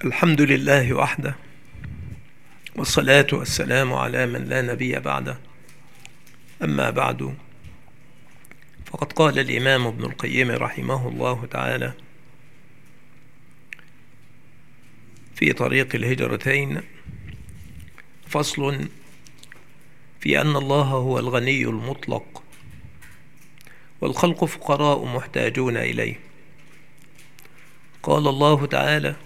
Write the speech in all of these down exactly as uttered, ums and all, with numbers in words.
الحمد لله وحده، والصلاة والسلام على من لا نبي بعده. أما بعد، فقد قال الإمام ابن القيم رحمه الله تعالى في طريق الهجرتين: فصل في أن الله هو الغني المطلق، والخلق فقراء محتاجون إليه. قال الله تعالى: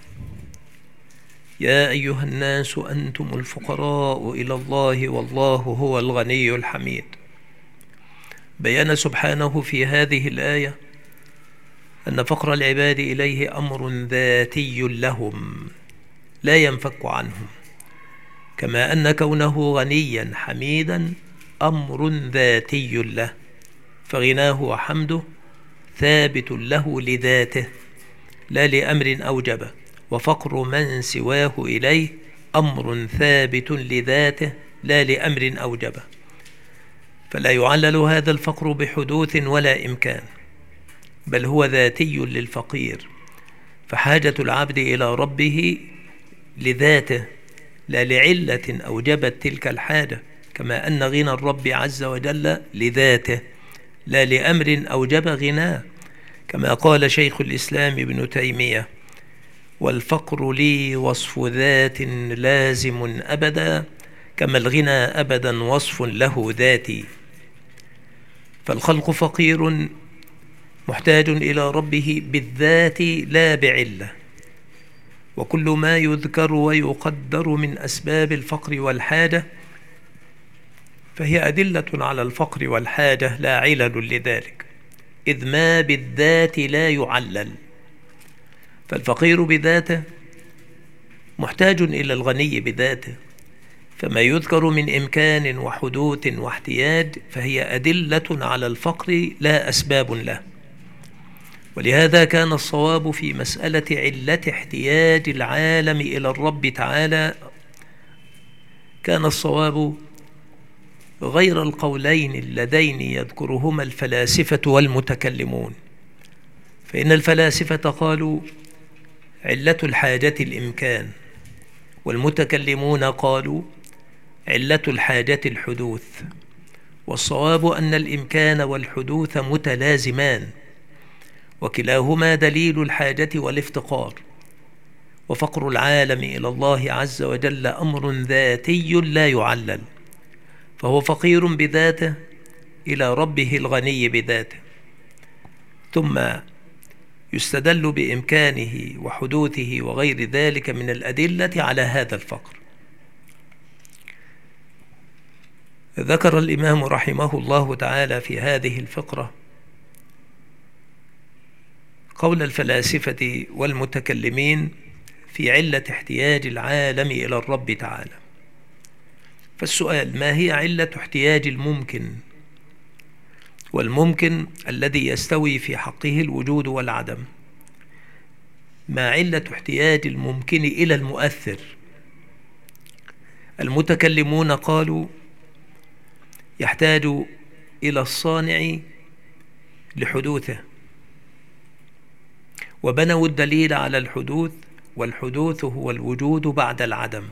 يا أيها الناس أنتم الفقراء إلى الله والله هو الغني الحميد. بيّن سبحانه في هذه الآية أن فقر العباد إليه أمر ذاتي لهم لا ينفك عنهم، كما أن كونه غنيا حميدا أمر ذاتي له، فغناه وحمده ثابت له لذاته لا لأمر أوجبه، وفقر من سواه إليه أمر ثابت لذاته لا لأمر أوجبه، فلا يعلل هذا الفقر بحدوث ولا إمكان، بل هو ذاتي للفقير، فحاجة العبد إلى ربه لذاته لا لعلة أوجبت تلك الحاجة، كما أن غنى الرب عز وجل لذاته لا لأمر أوجب غناه، كما قال شيخ الإسلام ابن تيمية: والفقر لي وصف ذات لازم أبدا، كما الغنى أبدا وصف له ذاتي. فالخلق فقير محتاج إلى ربه بالذات لا بعلة، وكل ما يذكر ويقدر من أسباب الفقر والحاجة فهي أدلة على الفقر والحاجة لا علل لذلك، إذ ما بالذات لا يعلل. فالفقير بذاته محتاج إلى الغني بذاته، فما يذكر من إمكان وحدوث واحتياج فهي أدلة على الفقر لا أسباب له. ولهذا كان الصواب في مسألة علة احتياج العالم إلى الرب تعالى، كان الصواب غير القولين اللذين يذكرهما الفلاسفة والمتكلمون، فإن الفلاسفة قالوا علة الحاجة الإمكان، والمتكلمون قالوا علة الحاجة الحدوث، والصواب أن الإمكان والحدوث متلازمان، وكلاهما دليل الحاجة والافتقار، وفقر العالم إلى الله عز وجل أمر ذاتي لا يعلل، فهو فقير بذاته إلى ربه الغني بذاته، ثم يستدل بإمكانه وحدوثه وغير ذلك من الأدلة على هذا الفقر. ذكر الإمام رحمه الله تعالى في هذه الفقرة قول الفلاسفة والمتكلمين في علة احتياج العالم إلى الرب تعالى. فالسؤال: ما هي علة احتياج الممكن؟ والممكن الذي يستوي في حقه الوجود والعدم. ما علة احتياج الممكن إلى المؤثر؟ المتكلمون قالوا يحتاج إلى الصانع لحدوثه، وبنوا الدليل على الحدوث، والحدوث هو الوجود بعد العدم،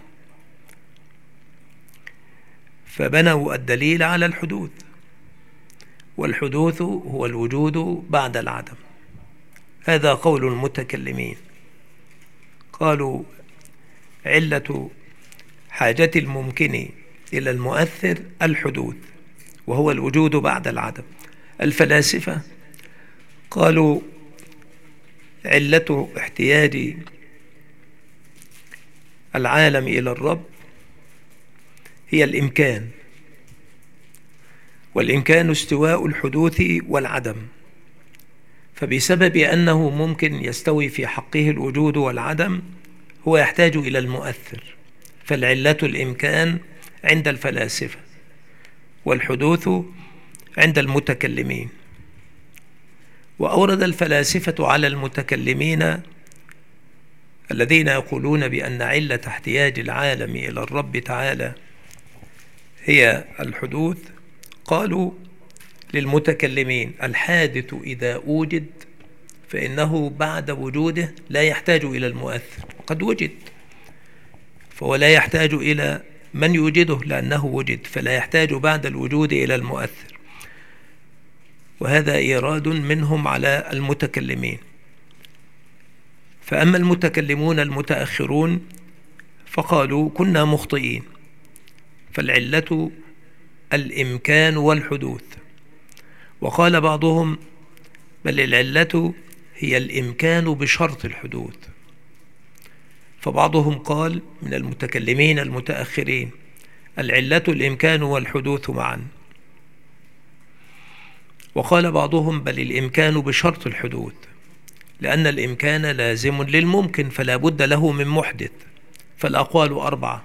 فبنوا الدليل على الحدوث، والحدوث هو الوجود بعد العدم. هذا قول المتكلمين، قالوا علة حاجة الممكن إلى المؤثر الحدوث، وهو الوجود بعد العدم. الفلاسفة قالوا علة احتياج العالم إلى الرب هي الإمكان، والإمكان استواء الحدوث والعدم، فبسبب أنه ممكن يستوي في حقه الوجود والعدم هو يحتاج إلى المؤثر، فالعلة الإمكان عند الفلاسفة، والحدوث عند المتكلمين. وأورد الفلاسفة على المتكلمين الذين يقولون بأن علة احتياج العالم إلى الرب تعالى هي الحدوث، قالوا للمتكلمين: الحادث إذا أوجد فإنه بعد وجوده لا يحتاج إلى المؤثر، قد وجد، فهو لا يحتاج إلى من يوجده لأنه وجد، فلا يحتاج بعد الوجود إلى المؤثر. وهذا إيراد منهم على المتكلمين. فأما المتكلمون المتأخرون فقالوا كنا مخطئين، فالعلة الإمكان والحدوث. وقال بعضهم بل العلة هي الإمكان بشرط الحدوث. فبعضهم قال من المتكلمين المتأخرين العلة الإمكان والحدوث معا. وقال بعضهم بل الإمكان بشرط الحدوث، لأن الإمكان لازم للممكن فلا بد له من محدث. فالأقوال أربعة: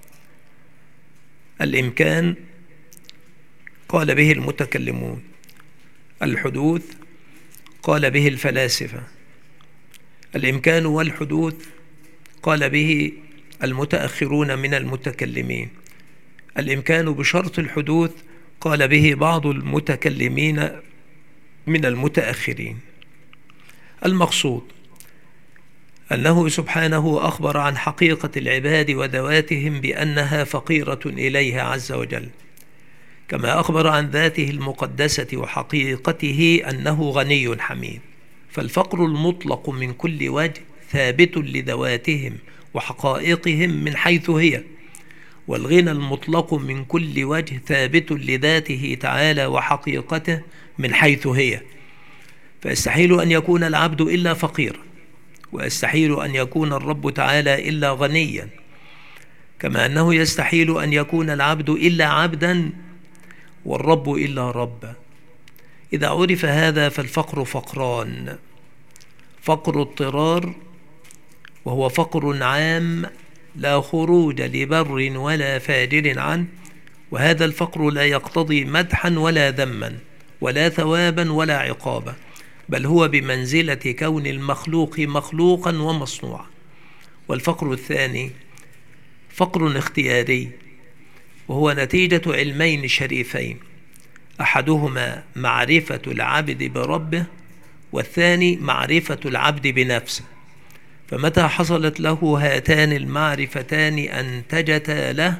الإمكان قال به المتكلمون، الحدوث قال به الفلاسفة، الإمكان والحدوث قال به المتأخرون من المتكلمين، الإمكان بشرط الحدوث قال به بعض المتكلمين من المتأخرين. المقصود أنه سبحانه أخبر عن حقيقة العباد وذواتهم بأنها فقيرة إليه عز وجل، كما أخبر عن ذاته المقدسة وحقيقته أنه غني حميد. فالفقر المطلق من كل وجه ثابت لذواتهم وحقائقهم من حيث هي، والغنى المطلق من كل وجه ثابت لذاته تعالى وحقيقته من حيث هي. فيستحيل أن يكون العبد إلا فقيرا، ويستحيل أن يكون الرب تعالى إلا غنيا، كما أنه يستحيل أن يكون العبد إلا عبدا والرب إلا ربا. إذا عرف هذا فالفقر فقران: فقر اضطرار، وهو فقر عام لا خروج لبر ولا فاجر عنه، وهذا الفقر لا يقتضي مدحا ولا ذما ولا ثوابا ولا عقابا، بل هو بمنزلة كون المخلوق مخلوقا ومصنوعا. والفقر الثاني فقر اختياري، وهو نتيجة علمين شريفين: أحدهما معرفة العبد بربه، والثاني معرفة العبد بنفسه. فمتى حصلت له هاتان المعرفتان أنتجتا له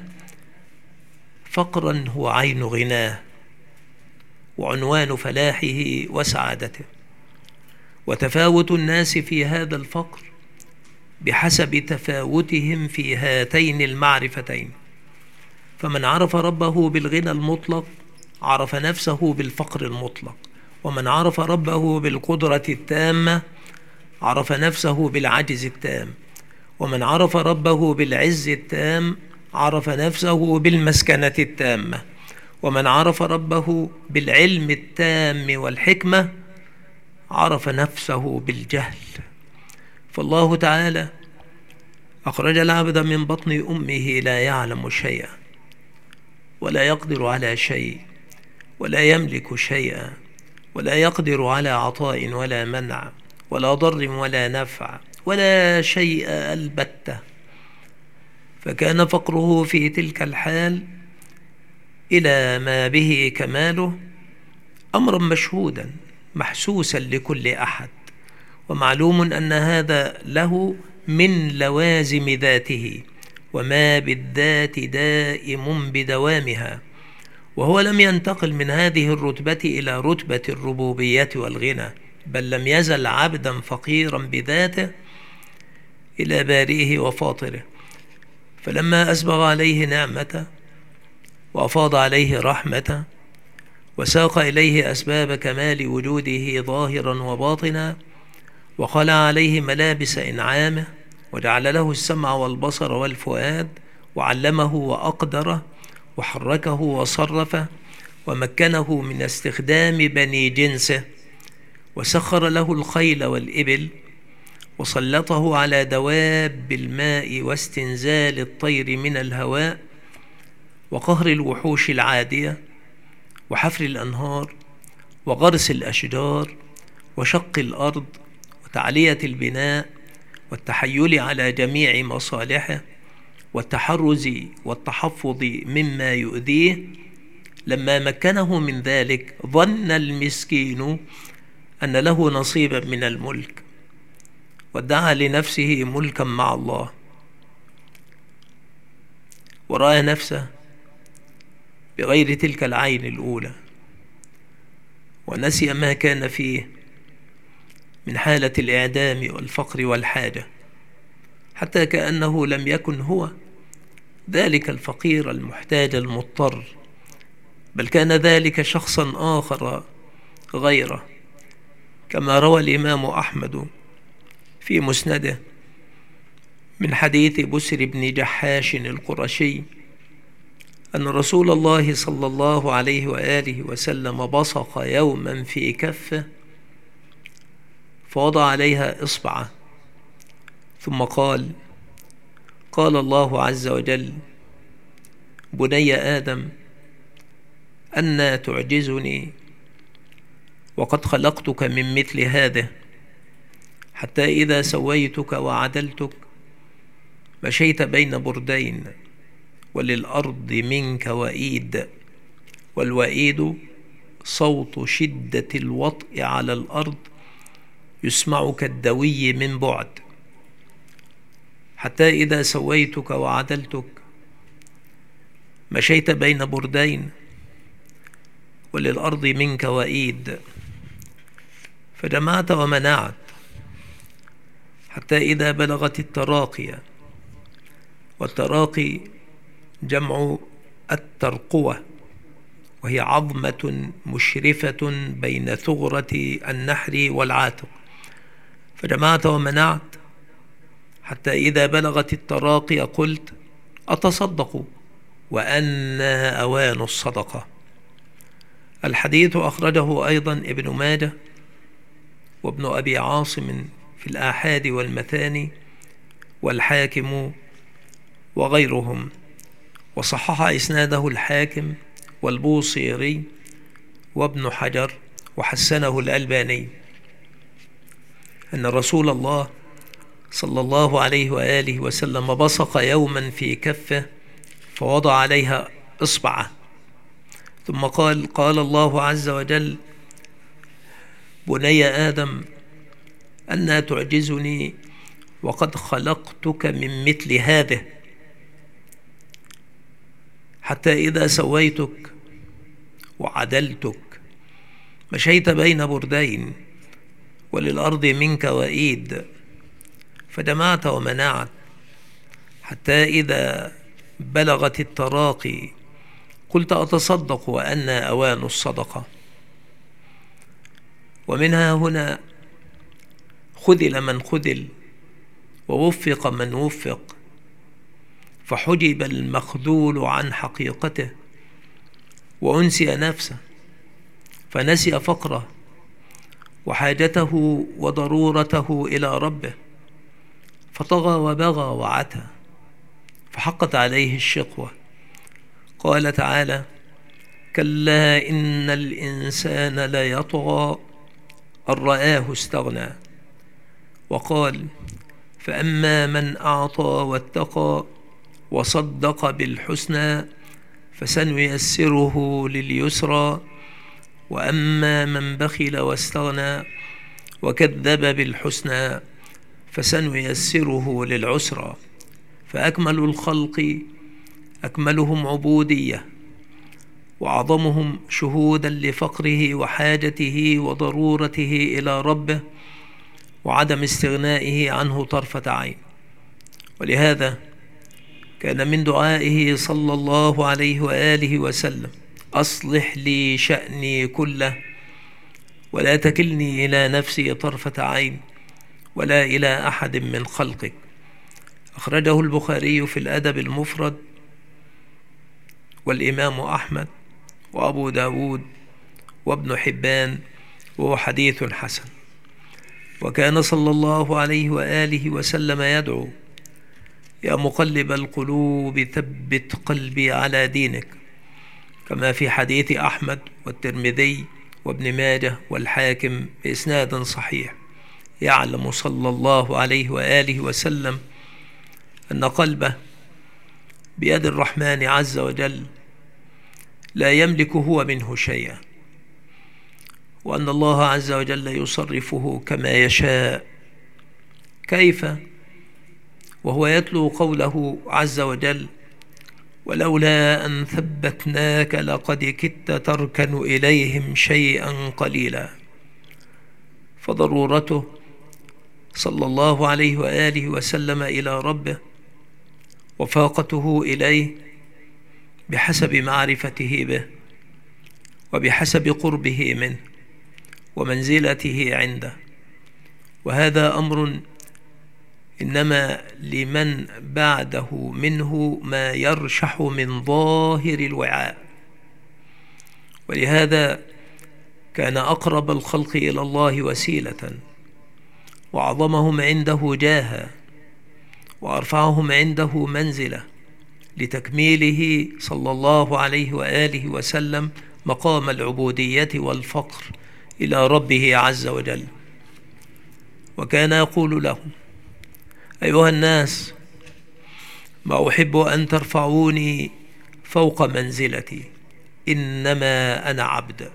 فقرا هو عين غناه وعنوان فلاحه وسعادته. وتفاوت الناس في هذا الفقر بحسب تفاوتهم في هاتين المعرفتين. فمن عرف ربه بالغنى المطلق عرف نفسه بالفقر المطلق، ومن عرف ربه بالقدرة التامة عرف نفسه بالعجز التام، ومن عرف ربه بالعز التام عرف نفسه بالمسكنة التامة، ومن عرف ربه بالعلم التام والحكمة عرف نفسه بالجهل. فالله تعالى أخرج العبد من بطن أمه لا يعلم شيئا ولا يقدر على شيء ولا يملك شيئا ولا يقدر على عطاء ولا منع ولا ضر ولا نفع ولا شيء البتة. فكان فقره في تلك الحال إلى ما به كماله أمرا مشهودا محسوسا لكل أحد، ومعلوم أن هذا له من لوازم ذاته، وما بالذات دائم بدوامها. وهو لم ينتقل من هذه الرتبة إلى رتبة الربوبية والغنى، بل لم يزل عبدا فقيرا بذاته إلى بارئه وفاطره. فلما أسبغ عليه نعمته وأفاض عليه رحمته وساق إليه أسباب كمال وجوده ظاهرا وباطنا، وخلع عليه ملابس إنعامه، وجعل له السمع والبصر والفؤاد، وعلمه وأقدره، وحركه وصرفه، ومكنه من استخدام بني جنسه، وسخر له الخيل والإبل، وسلطه على دواب الماء واستنزال الطير من الهواء، وقهر الوحوش العادية، وحفر الأنهار، وغرس الأشجار، وشق الأرض، وتعلية البناء، والتحيل على جميع مصالحه، والتحرز والتحفظ مما يؤذيه. لما مكنه من ذلك ظن المسكين أن له نصيبا من الملك، وادعى لنفسه ملكا مع الله، ورأى نفسه بغير تلك العين الأولى، ونسي ما كان فيه من حالة الإعدام والفقر والحاجة، حتى كأنه لم يكن هو ذلك الفقير المحتاج المضطر، بل كان ذلك شخصا آخر غيره، كما روى الإمام أحمد في مسنده من حديث بسر بن جحاش القرشي أن رسول الله صلى الله عليه وآله وسلم بصق يوما في كفه فوضع عليها إصبعه، ثم قال: قال الله عز وجل: بني آدم أنى تعجزني وقد خلقتك من مثل هذا، حتى إذا سويتك وعدلتك مشيت بين بردين، وللأرض منك وئيد، والوئيد صوت شدة الوطء على الأرض يسمع كالدوي من بعد، حتى إذا سويتك وعدلتك مشيت بين بردين، وللأرض منك وئيد، فجمعت ومنعت، حتى إذا بلغت التراقي، والتراقي جمع الترقوة، وهي عظمة مشرفة بين ثغرة النحر والعاتق، فجمعت ومنعت، حتى إذا بلغت التراقي قلت: أتصدق وأنى أوان الصدقة. الحديث أخرجه أيضا ابن ماجه وابن أبي عاصم في الآحاد والمثاني والحاكم وغيرهم، وصحح إسناده الحاكم والبوصيري وابن حجر وحسنه الألباني، أن رسول الله صلى الله عليه وآله وسلم بصق يوما في كفه فوضع عليها إصبعه، ثم قال: قال الله عز وجل: بني آدم أنى تعجزني وقد خلقتك من مثل هذا، حتى إذا سويتك وعدلتك مشيت بين بردين، وللأرض منك وئيد، فجمعت ومنعت، حتى إذا بلغت التراقي قلت: أتصدق وأنى أوان الصدقة. ومنها هنا خذل من خذل ووفق من وفق، فحجب المخذول عن حقيقته وأنسي نفسه، فنسي فقره وحاجته وضرورته إلى ربه، فطغى وبغى وعتى، فحقت عليه الشقوة. قال تعالى: كلا إن الإنسان ليطغى أن رآه استغنى. وقال: فأما من أعطى واتقى وصدق بالحسنى فسنيسره لليسرى، وأما من بخل واستغنى وكذب بالحسنى فسنيسره للعسرى. فأكمل الخلق أكملهم عبودية، وأعظمهم شهودا لفقره وحاجته وضرورته إلى ربه وعدم استغنائه عنه طرفة عين. ولهذا كان من دعائه صلى الله عليه وآله وسلم: أصلح لي شأني كله ولا تكلني إلى نفسي طرفة عين ولا إلى أحد من خلقك. أخرجه البخاري في الأدب المفرد، والإمام أحمد وأبو داود وابن حبان، وهو حديث حسن. وكان صلى الله عليه وآله وسلم يدعو: يا مقلب القلوب ثبت قلبي على دينك، كما في حديث أحمد والترمذي وابن ماجه والحاكم بإسناد صحيح. يعلم صلى الله عليه وآله وسلم أن قلبه بيد الرحمن عز وجل لا يملك هو منه شيئا، وأن الله عز وجل يصرفه كما يشاء، كيف وهو يتلو قوله عز وجل: ولولا أن ثبتناك لقد كدت تركن إليهم شيئا قليلا. فضرورته صلى الله عليه وآله وسلم إلى ربه وفاقته إليه بحسب معرفته به وبحسب قربه منه ومنزلته عنده، وهذا أمر إنما لمن بعده منه ما يرشح من ظاهر الوعاء. ولهذا كان أقرب الخلق إلى الله وسيلة، وأعظمهم عنده جاها، وأرفعهم عنده منزلة، لتكميله صلى الله عليه وآله وسلم مقام العبودية والفقر إلى ربه عز وجل. وكان يقول لهم: أيها الناس، ما أحب أن ترفعوني فوق منزلتي، إنما أنا عبد.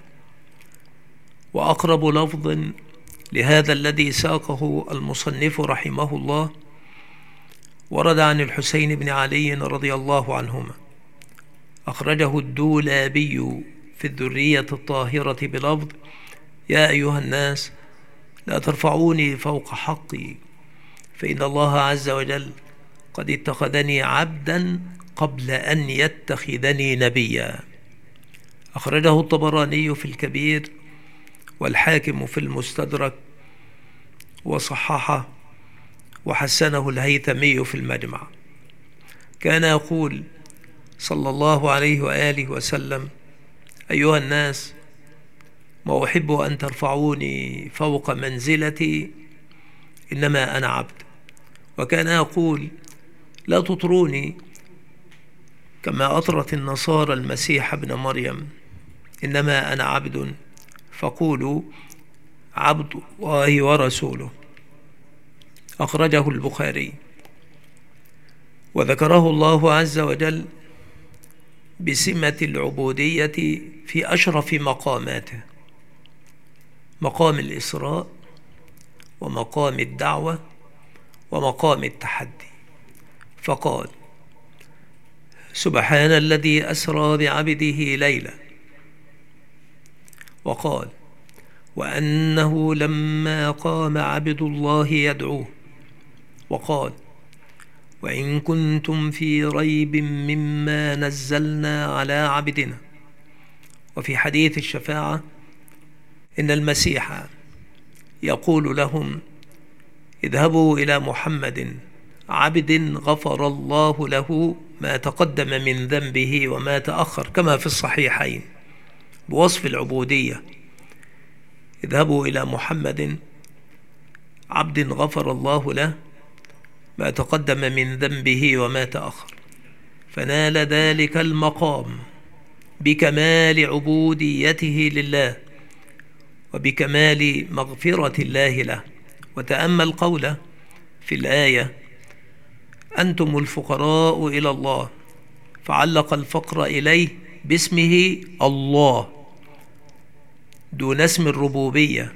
وأقرب لفظ لهذا الذي ساقه المصنف رحمه الله ورد عن الحسين بن علي رضي الله عنهما، أخرجه الدولابي في الذرية الطاهرة بلفظ: يا أيها الناس، لا ترفعوني فوق حقي، فإن الله عز وجل قد اتخذني عبدا قبل أن يتخذني نبيا. أخرجه الطبراني في الكبير والحاكم في المستدرك، وصححه وحسنه الهيثمي في المجمع. كان يقول صلى الله عليه وآله وسلم: أيها الناس، ما أحب أن ترفعوني فوق منزلتي، إنما أنا عبد. وكان يقول: لا تطروني كما أطرت النصارى المسيح ابن مريم، إنما أنا عبد، فقولوا عبد الله ورسوله. أخرجه البخاري. وذكره الله عز وجل بسمة العبودية في أشرف مقاماته: مقام الإسراء، ومقام الدعوة، ومقام التحدي. فقال: سبحان الذي أسرى بعبده ليلا. وقال: وأنه لما قام عبد الله يدعوه. وقال: وإن كنتم في ريب مما نزلنا على عبدنا. وفي حديث الشفاعة إن المسيح يقول لهم: اذهبوا إلى محمد عبد غفر الله له ما تقدم من ذنبه وما تأخر، كما في الصحيحين بوصف العبودية: اذهبوا إلى محمد عبد غفر الله له ما تقدم من ذنبه وما تأخر. فنال ذلك المقام بكمال عبوديته لله وبكمال مغفرة الله له. وتأمل قوله في الآية: أنتم الفقراء إلى الله، فعلق الفقر إليه باسمه الله دون اسم الربوبية،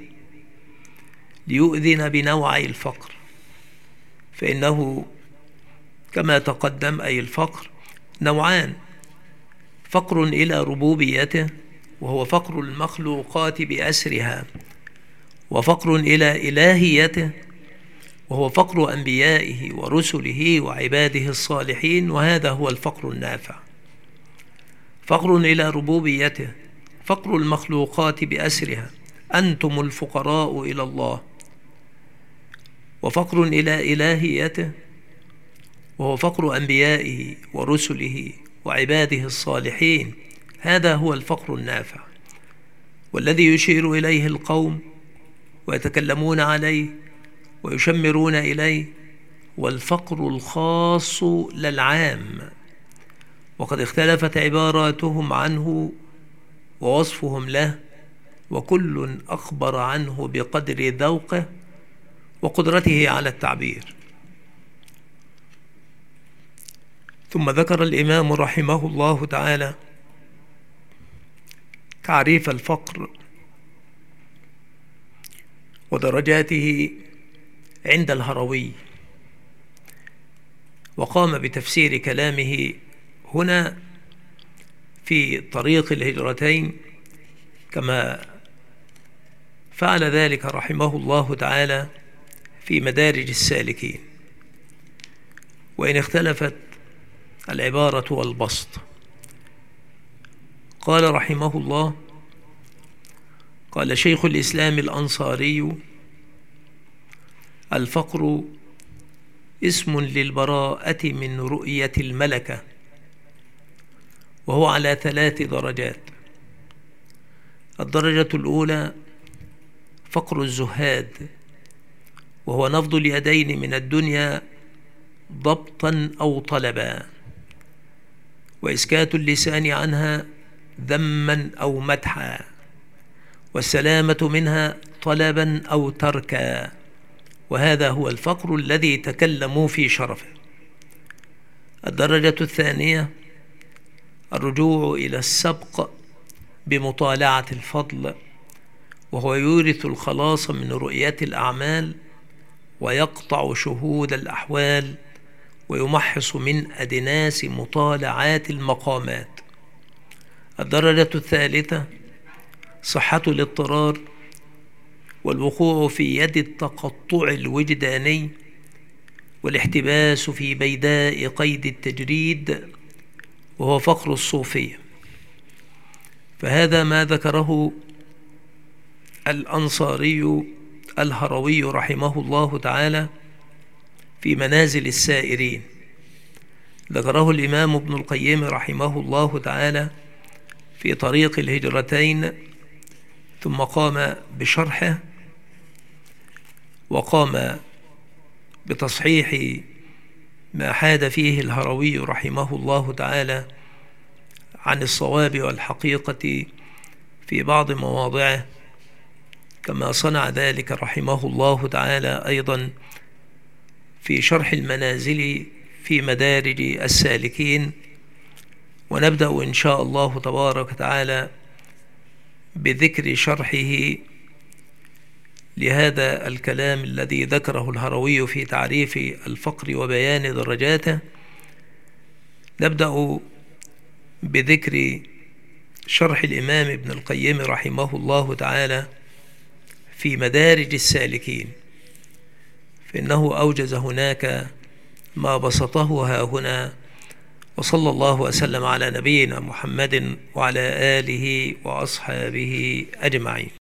ليؤذن بنوعي الفقر، فإنه كما تقدم أي الفقر نوعان: فقر إلى ربوبيته وهو فقر المخلوقات بأسرها، وفقر إلى إلهيته وهو فقر أنبيائه ورسله وعباده الصالحين، وهذا هو الفقر النافع. فقر إلى ربوبيته فقر المخلوقات بأسرها، أنتم الفقراء إلى الله، وفقر إلى إلهيته وهو فقر أنبيائه ورسله وعباده الصالحين، هذا هو الفقر النافع، والذي يشير إليه القوم ويتكلمون عليه ويشمرون إليه، والفقر الخاص للعام، وقد اختلفت عباراتهم عنه ووصفهم له، وكل أخبر عنه بقدر ذوقه وقدرته على التعبير. ثم ذكر الإمام رحمه الله تعالى تعريف الفقر ودرجاته عند الهروي، وقام بتفسير كلامه هنا في طريق الهجرتين كما فعل ذلك رحمه الله تعالى في مدارج السالكين، وإن اختلفت العبارة والبسط. قال رحمه الله: قال شيخ الإسلام الأنصاري: الفقر اسم للبراءة من رؤية الملكة، وهو على ثلاث درجات. الدرجة الأولى فقر الزهاد، وهو نفض اليدين من الدنيا ضبطا أو طلبا، وإسكات اللسان عنها ذما أو مدحا، والسلامة منها طلبا أو تركا، وهذا هو الفقر الذي تكلموا في شرفه. الدرجة الثانية الرجوع إلى السبق بمطالعة الفضل، وهو يورث الخلاص من رؤية الأعمال، ويقطع شهود الأحوال، ويمحص من أدناس مطالعات المقامات. الدرجة الثالثة صحة الاضطرار، والوقوع في يد التقطع الوجداني، والاحتباس في بيداء قيد التجريد، وهو فقر الصوفية. فهذا ما ذكره الأنصاري الهروي رحمه الله تعالى في منازل السائرين. ذكره الإمام ابن القيم رحمه الله تعالى في طريق الهجرتين، ثم قام بشرحه، وقام بتصحيح ما حاد فيه الهروي رحمه الله تعالى عن الصواب والحقيقة في بعض مواضعه، كما صنع ذلك رحمه الله تعالى أيضا في شرح المنازل في مدارج السالكين. ونبدأ إن شاء الله تبارك وتعالى بذكر شرحه لهذا الكلام الذي ذكره الهروي في تعريف الفقر وبيان درجاته. نبدأ بذكر شرح الإمام ابن القيم رحمه الله تعالى في مدارج السالكين، فإنه أوجز هناك ما بسطه ها هنا. وصلى الله وسلم على نبينا محمد وعلى آله وأصحابه أجمعين.